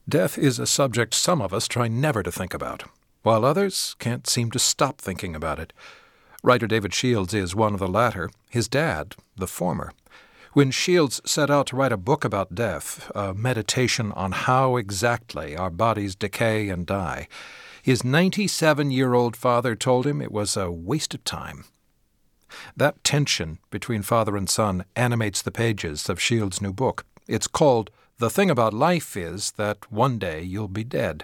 Death is a subject some of us try never to think about, while others can't seem to stop thinking about it. Writer David Shields is one of the latter, his dad, the former. When Shields set out to write a book about death, a meditation on how exactly our bodies decay and die, his 97-year-old father told him it was a waste of time. That tension between father and son animates the pages of Shields' new book. It's called The Thing About Life Is That One Day You'll Be Dead.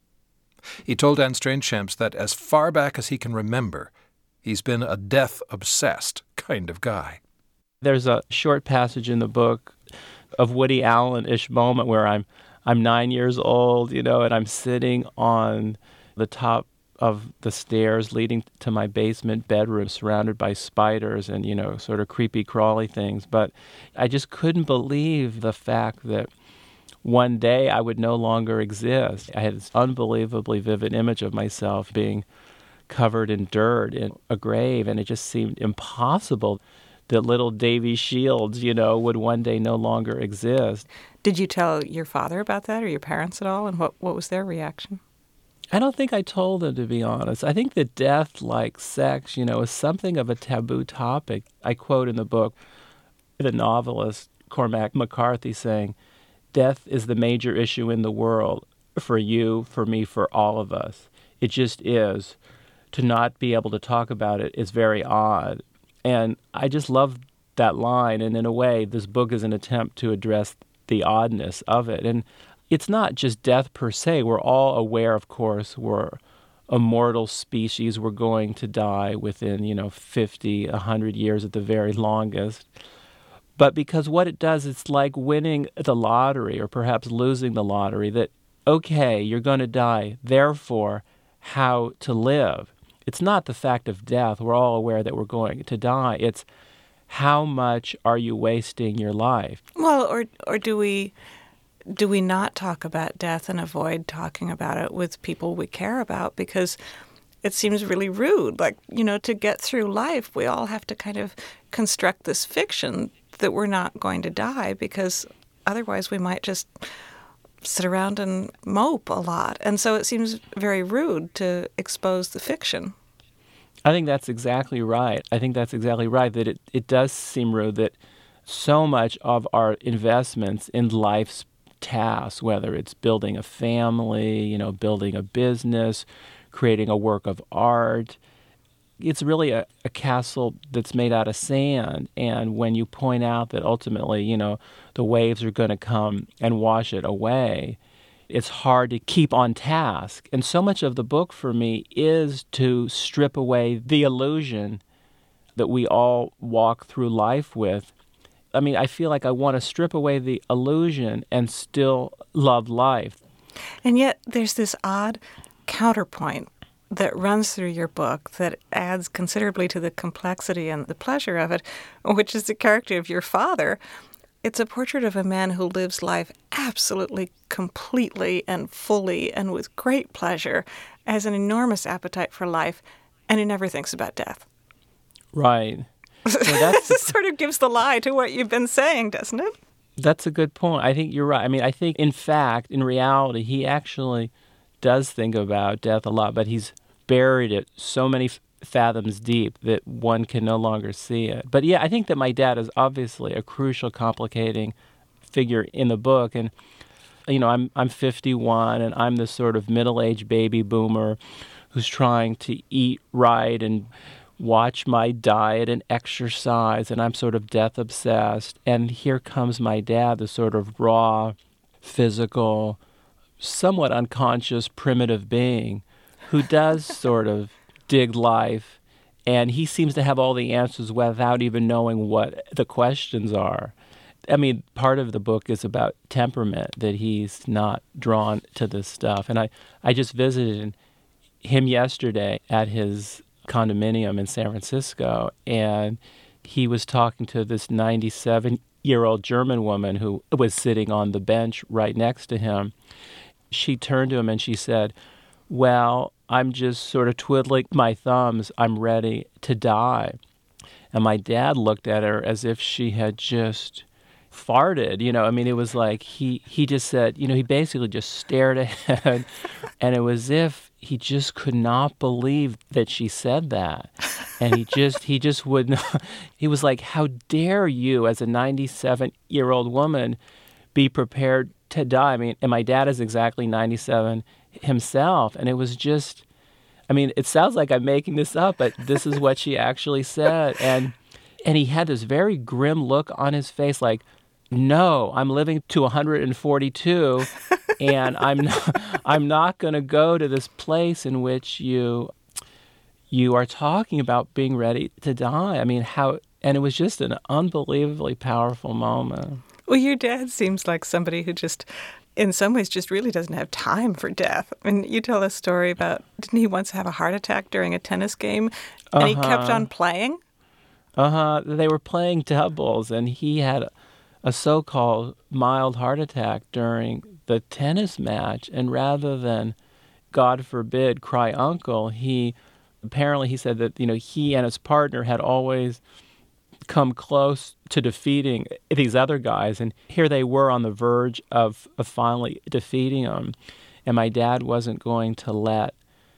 He told Anne Strainchamps that as far back as he can remember, he's been a death-obsessed kind of guy. There's a short passage in the book of Woody Allen-ish moment where I'm 9 years old, and I'm sitting on the top of the stairs leading to my basement bedroom surrounded by spiders and, sort of creepy crawly things. But I just couldn't believe the fact that one day I would no longer exist. I had this unbelievably vivid image of myself being covered in dirt in a grave, and it just seemed impossible that little Davy Shields, would one day no longer exist. Did you tell your father about that or your parents at all, and what was their reaction? I don't think I told them, to be honest. I think that death, like sex, is something of a taboo topic. I quote in the book the novelist Cormac McCarthy saying, "Death is the major issue in the world, for you, for me, for all of us. It just is. To not be able to talk about it is very odd." And I just love that line, and in a way, this book is an attempt to address the oddness of it. And it's not just death per se. We're all aware, of course, we're a mortal species. We're going to die within, 50, 100 years at the very longest. But because what it does, it's like winning the lottery or perhaps losing the lottery, that, okay, you're going to die, therefore, how to live. It's not the fact of death. We're all aware that we're going to die. It's how much are you wasting your life? Well, or do we not talk about death and avoid talking about it with people we care about? Because it seems really rude. Like, to get through life, we all have to kind of construct this fiction that we're not going to die, because otherwise we might just sit around and mope a lot. And so it seems very rude to expose the fiction. I think that's exactly right. That it does seem rude that so much of our investments in life's tasks, whether it's building a family, building a business, creating a work of art, it's really a castle that's made out of sand. And when you point out that ultimately, the waves are going to come and wash it away, it's hard to keep on task. And so much of the book for me is to strip away the illusion that we all walk through life with. I mean, I feel like I want to strip away the illusion and still love life. And yet there's this odd counterpoint that runs through your book that adds considerably to the complexity and the pleasure of it, which is the character of your father. It's a portrait of a man who lives life absolutely, completely, and fully, and with great pleasure, has an enormous appetite for life, and he never thinks about death. Right. So this sort of gives the lie to what you've been saying, doesn't it? That's a good point. I think you're right. I mean, I think, in fact, in reality, he actually does think about death a lot, but he's buried it so many fathoms deep that one can no longer see it. But yeah, I think that my dad is obviously a crucial, complicating figure in the book. And, I'm 51, and I'm this sort of middle-aged baby boomer who's trying to eat right and watch my diet and exercise, and I'm sort of death-obsessed. And here comes my dad, the sort of raw, physical, somewhat unconscious, primitive being who does sort of dig life, and he seems to have all the answers without even knowing what the questions are. I mean, part of the book is about temperament, that he's not drawn to this stuff. And I just visited him yesterday at his condominium in San Francisco, and he was talking to this 97-year-old German woman who was sitting on the bench right next to him. She turned to him and she said, "Well, I'm just sort of twiddling my thumbs. I'm ready to die." And my dad looked at her as if she had just farted, I mean, it was like he just said, he basically just stared ahead, and it was as if he just could not believe that she said that. And he just would not, he was like, how dare you as a 97-year-old woman be prepared to die? I mean, and my dad is exactly 97 himself, and it was just, I mean, it sounds like I'm making this up, but this is what she actually said. And he had this very grim look on his face, like, no, I'm living to 142, and I'm not going to go to this place in which you are talking about being ready to die. I mean, and it was just an unbelievably powerful moment. Well, your dad seems like somebody who just, in some ways, just really doesn't have time for death. I mean, you tell a story about, didn't he once have a heart attack during a tennis game, and he kept on playing? They were playing doubles, and he had a so-called mild heart attack during the tennis match, and rather than, God forbid, cry uncle, he said that, he and his partner had always come close to defeating these other guys, and here they were on the verge of finally defeating them, and my dad wasn't going to let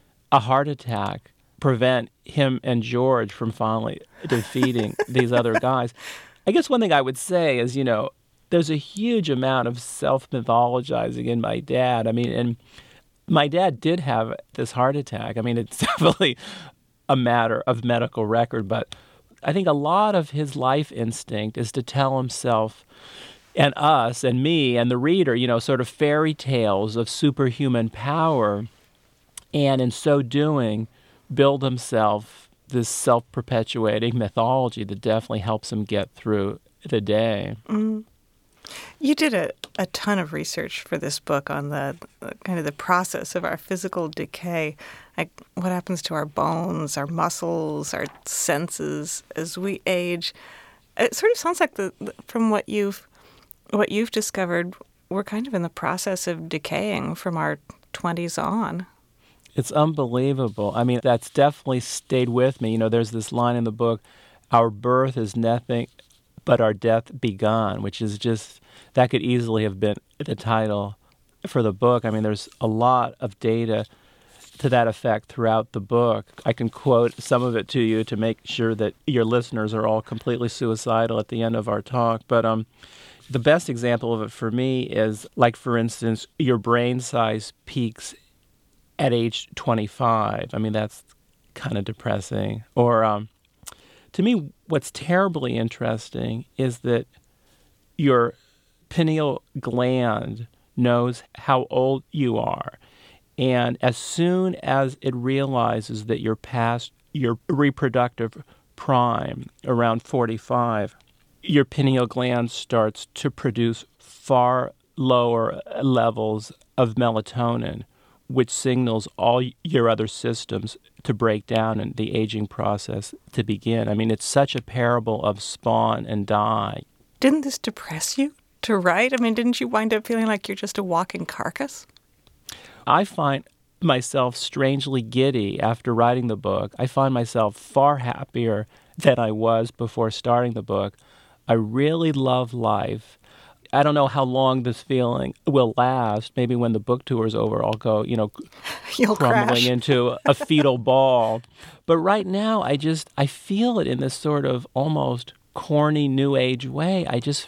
a heart attack prevent him and George from finally defeating these other guys. I guess one thing I would say is, there's a huge amount of self-mythologizing in my dad. I mean, and my dad did have this heart attack. I mean, it's definitely a matter of medical record, but I think a lot of his life instinct is to tell himself and us and me and the reader, sort of fairy tales of superhuman power, and in so doing, build himself this self-perpetuating mythology that definitely helps him get through the day. Mm. You did a ton of research for this book on the kind of the process of our physical decay, like what happens to our bones, our muscles, our senses as we age. It sort of sounds like from what you've discovered, we're kind of in the process of decaying from our 20s on. It's unbelievable. I mean, that's definitely stayed with me. There's this line in the book, our birth is nothing but our death begun, which is just, that could easily have been the title for the book. I mean, there's a lot of data to that effect throughout the book. I can quote some of it to you to make sure that your listeners are all completely suicidal at the end of our talk. But the best example of it for me is, like, for instance, your brain size peaks at age 25. I mean, that's kind of depressing. Or to me, what's terribly interesting is that your pineal gland knows how old you are. And as soon as it realizes that you're past your reproductive prime, around 45, your pineal gland starts to produce far lower levels of melatonin, which signals all your other systems to break down and the aging process to begin. I mean, it's such a parable of spawn and die. Didn't this depress you to write? I mean, didn't you wind up feeling like you're just a walking carcass? I find myself strangely giddy after writing the book. I find myself far happier than I was before starting the book. I really love life. I don't know how long this feeling will last. Maybe when the book tour is over, I'll go, You'll crumbling crash into a fetal ball. But right now, I feel it in this sort of almost corny New Age way.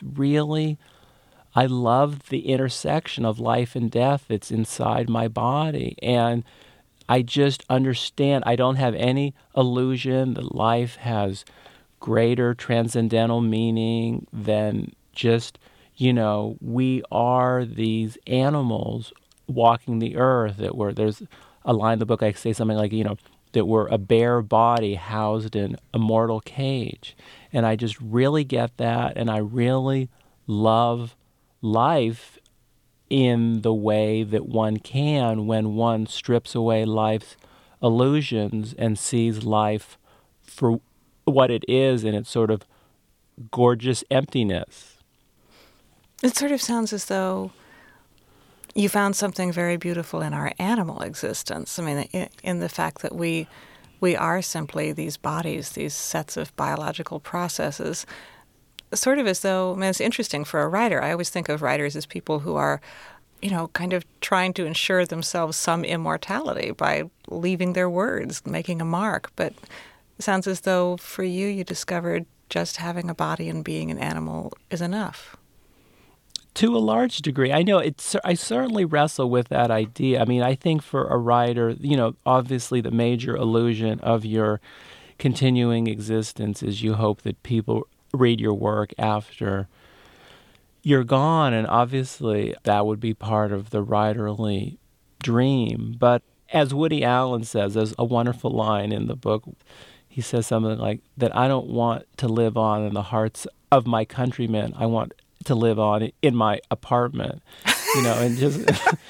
I love the intersection of life and death that's inside my body. And I just understand. I don't have any illusion that life has greater transcendental meaning than just, we are these animals walking the earth. There's a line in the book, I say something like, that we're a bare body housed in a mortal cage. And I just really get that, and I really love life in the way that one can when one strips away life's illusions and sees life for what it is in its sort of gorgeous emptiness. It sort of sounds as though you found something very beautiful in our animal existence. I mean, in the fact that we are simply these bodies, these sets of biological processes. sort of as though, I mean, it's interesting for a writer. I always think of writers as people who are, kind of trying to ensure themselves some immortality by leaving their words, making a mark. But it sounds as though for you discovered just having a body and being an animal is enough. To a large degree. I know I certainly wrestle with that idea. I mean, I think for a writer, obviously the major illusion of your continuing existence is you hope that people read your work after you're gone, and obviously that would be part of the writerly dream. But as Woody Allen says, there's a wonderful line in the book. He says something like that, I don't want to live on in the hearts of my countrymen. I want to live on in my apartment, and just,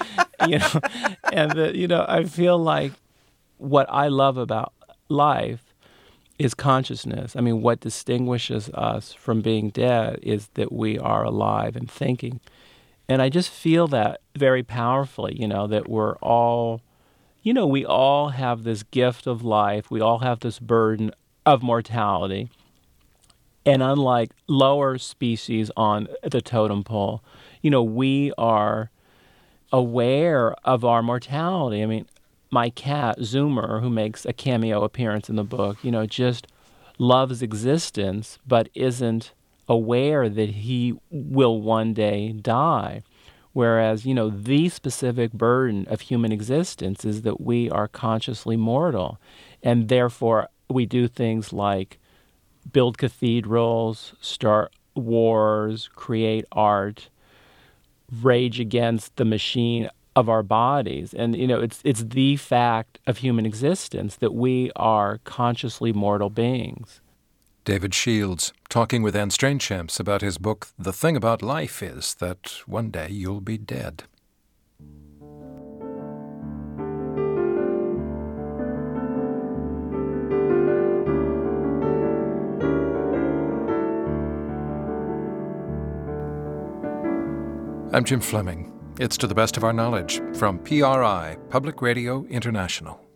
and I feel like what I love about life is consciousness. I mean, what distinguishes us from being dead is that we are alive and thinking. And I just feel that very powerfully, that we're all, we all have this gift of life. We all have this burden of mortality. And unlike lower species on the totem pole, we are aware of our mortality. I mean, my cat, Zoomer, who makes a cameo appearance in the book, just loves existence, but isn't aware that he will one day die. Whereas, the specific burden of human existence is that we are consciously mortal. And therefore, we do things like build cathedrals, start wars, create art, rage against the machine of our bodies. And, it's the fact of human existence that we are consciously mortal beings. David Shields, talking with Anne Strainchamps about his book, The Thing About Life Is That One Day You'll Be Dead. I'm Jim Fleming. It's To the Best of Our Knowledge from PRI, Public Radio International.